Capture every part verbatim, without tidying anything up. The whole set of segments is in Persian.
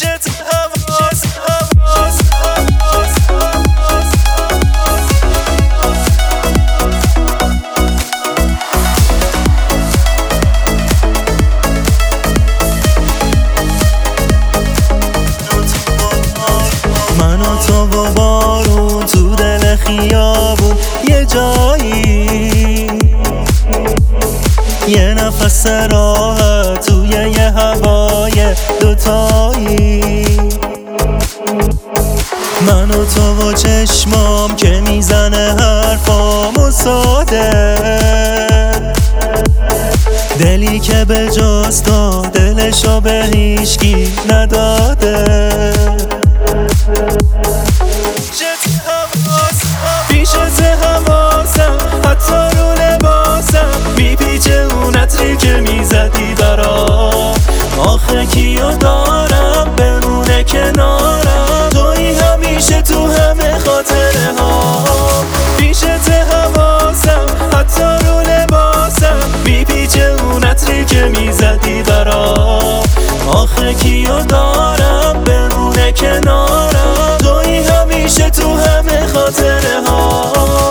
من و تو و بارون تو دل خیابون یه جایی، یه نفس راحت توی یه هوای دوتایی. من و تو و چشمام که میزنه حرفامو ساده، دلی که به جز تو دلشو به هیچکی نداده. پیشت حواسم حتی رو لباسم میپیچه اون عطری که میزدی برام. آخه کیو دارم بمونه کنارم، توی همیشه تو همه خاطره ها. پیشت حواسم حتی رو لباسم میپیچه اون عطری که میزدی برام. آخه کیو دارم بمونه کنارم، توی همیشه تو همه خاطره ها.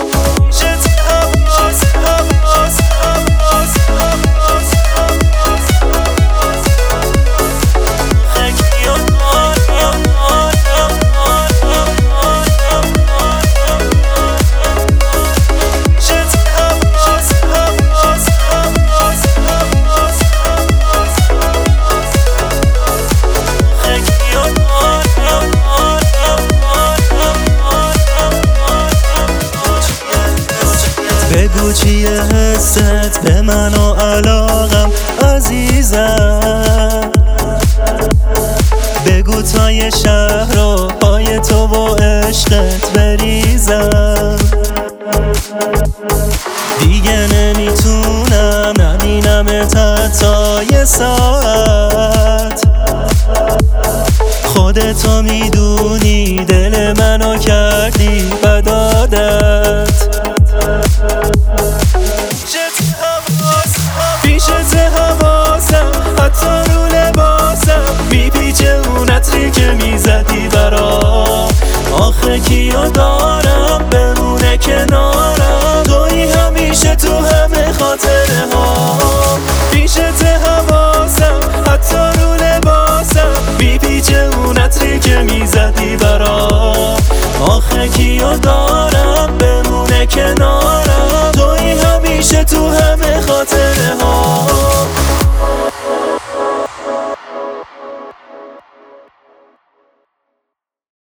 بگو چیه حست به من و علاقم عزیزم، بگو تا یه شهر رو پای تو و عشقت بریزم. دیگه نمیتونم نبینمت حتی یه ساعت، خودتو میدونی دل منو کردی بد عادت. پیشت حواسم حتی رو لباسم میپیچه اون عطری که میزدی برام. آخه کیو دارم بمونه کنارم، توی همیشه تو همه خاطره ها. پیشت حواسم حتی رو لباسم میپیچه اون عطری که میزدی برام. آخه کیو دارم بمونه کنارم،